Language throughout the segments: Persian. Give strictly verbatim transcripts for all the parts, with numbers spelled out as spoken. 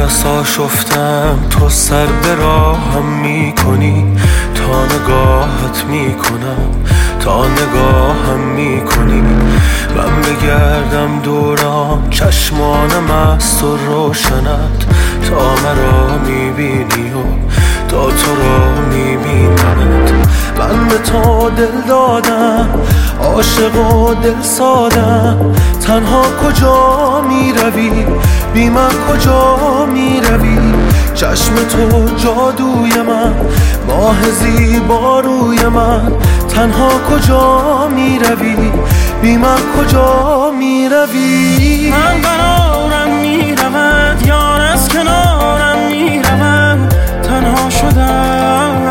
باز آشفتم تو سر به راهم میکنی، تا نگاهت میکنم تا نگاهم میکنی. من بگردم دورم چشمانم است و روشنت، تا مرا میبینی و تا تو را میبینمت. من به تو دل دادم، عاشق و دل سادم، تنها کجا میروی بی من کجا میروی؟ چشم تو جادوی من، ماه زیبا روی من، تنها کجا میروی بی من کجا میروی؟ من قرارم میرود یار از کنارم میرود، تنها شدم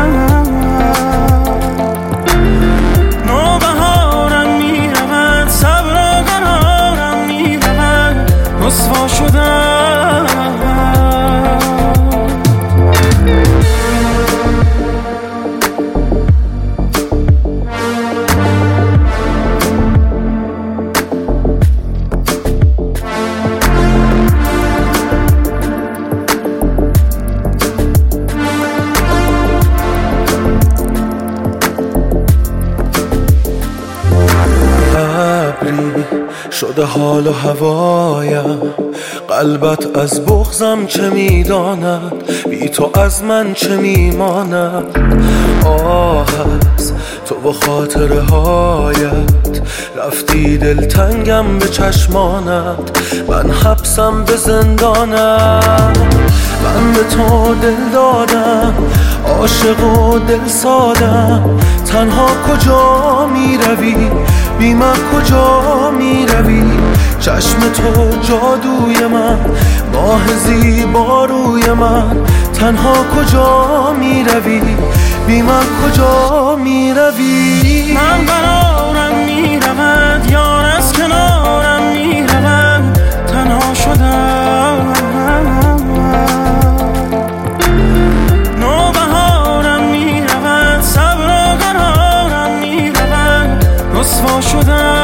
نوبهارم میرود، صبر و قرارم میرود، رسوا شدم. شده حال و هوایم، قلبت از بغضم چه میداند، بی تو از من چه میماند؟ آه از تو و خاطره هایت، رفتی دلتنگم به چشمانت، من حبسم به زندانم. من به تو دل دادم، عاشق و دل سادم، تنها کجا میروی بی من کجا میروی؟ چشم تو جادوی من، ماه زیبا روی من، تنها کجا میروی بی من کجا میروی؟ من قرارم میرود یار از کنارم میرود، تنها شدم نوبهارم میرود، صبر و قرارم میرود، رسوا شدم.